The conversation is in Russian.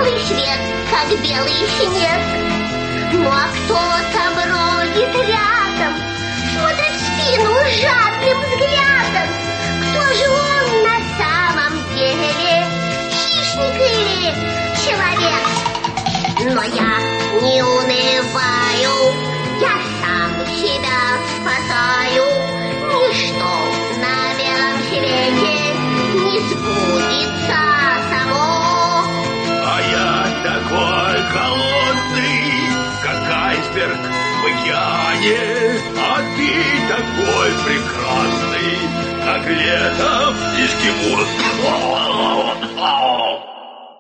белый свет, как белый снег. Ну а кто-то бродит рядом, смотрит в спину жадным взглядом. Кто же он на самом деле, хищник или человек? Но я не унываю, я сам себя спасаю. Ничто на белом свете не сбудется само. А я такой холодный, как айсберг в океане, а ты такой прекрасный, как летом эскимос.